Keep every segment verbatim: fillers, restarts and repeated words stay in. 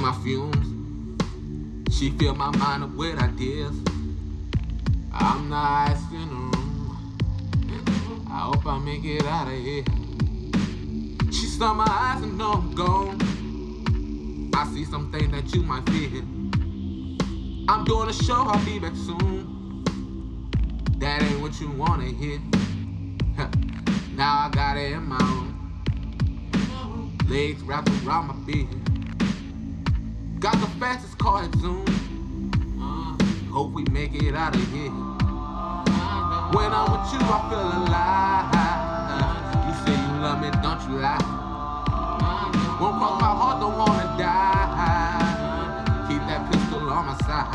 my fumes. She fill my mind up with ideas. I'm the highest in the room. I hope I make it out of here. She saw my eyes and know I'm gone. I see something that you might fear. I'm doing a show, I'll be back soon. That ain't what you wanna hear. Now I got it in my room. Legs wrapped around my beard. Got the fastest car at Zoom. Uh, hope we make it out of here. When I'm with you, I feel alive. You say you love me, don't you lie. Won't cross my heart, don't wanna die. Keep that pistol on my side.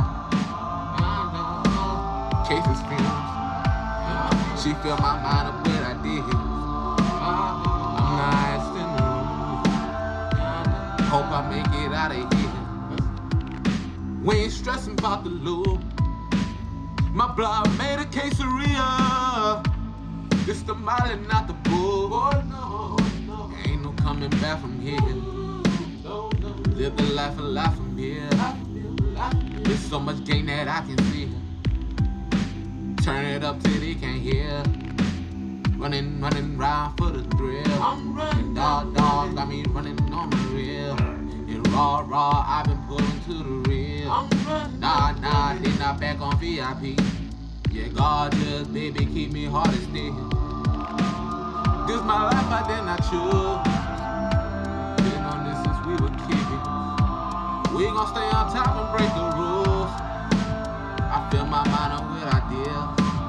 Cases fumes. She fill my mind up with ideas. I'm the highest in the room. Hope I make it out of here. We ain't stressing about the loop. My blood made a quesadilla. This the molly, not the bull. Oh, no, no. Ain't no coming back from here. Live the life of life from here. There's so much gain that I can see. Turn it up till they can't hear. Running, running round for the thrill. I'm running, dog, dog, got me running on the real. And raw, raw, I've been pulling to the real. I'm running, nah, nah, they not back on V I P. Yeah, gorgeous, baby, keep me hard as steel. This my life, I did not choose. Been on this since we were kids. We gon' stay on top and break the rules. I fill my mind up with ideas.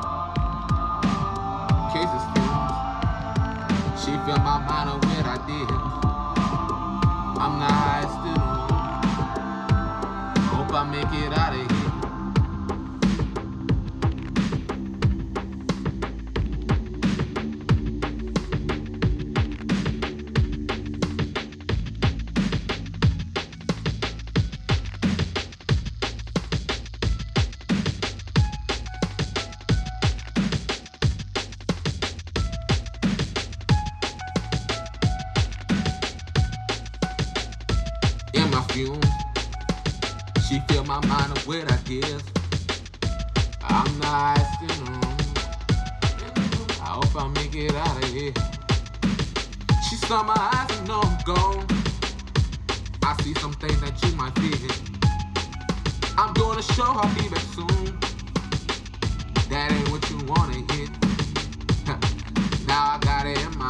Cases fumes. She fill my mind up with ideas. I'm the highest in the room. Hope I make it out of here. In my fumes, she fill my mind up with ideas. I'm the highest in the room. I hope I make it out of here. She saw my eyes and know I'm gone. I see some things that you might fear. I'm doing a show, I'll be back soon. That ain't what you wanna hear. Now I got it in my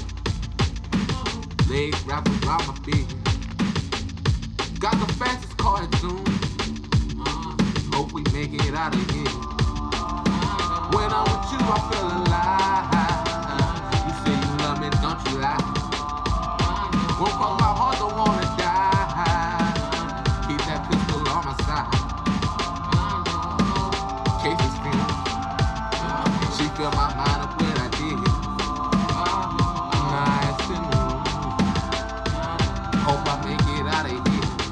own. Legs wrapped around my feet. Got the fastest car at Zoom. Uh, hope we make it out of here. When I'm with you, I feel alive. You say you love me, don't you lie. Won't cross my heart, don't wanna die. Keep that pistol on my side. Cases fumes. She fill my mind up with ideas. I'm the highest in the room. Hope I make it out of here.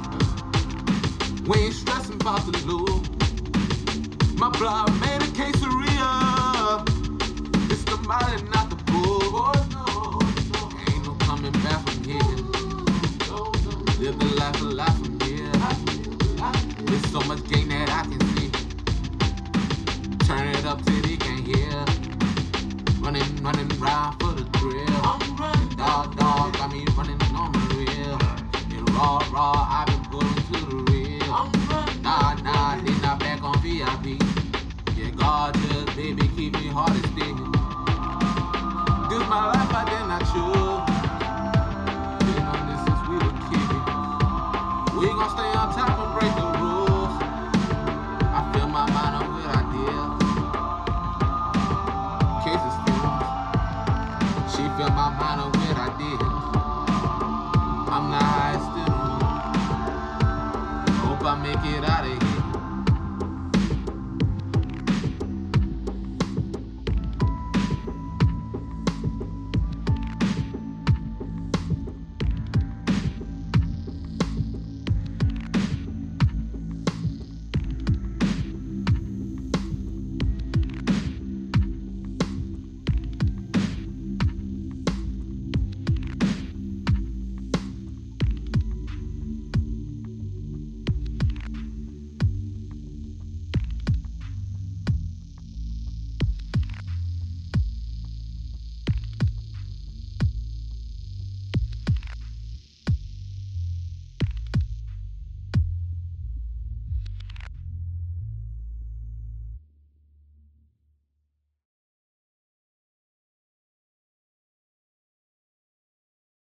We ain't stressing about the loop. My blood made a quesadilla. It's the molly, not the bull. Oh, no, no. Ain't no coming back from here. Live the life of life from here. There's so much gain that I can see. Turn it up till they can't hear. Running, running round for the thrill. I'm running, dog, dog, got me running on the real. And raw, raw, I've been pulling to the real. Nah, nah, they not back on V I P. Yeah, gorgeous, baby, keep me hard as steel. This my life, I did not choose.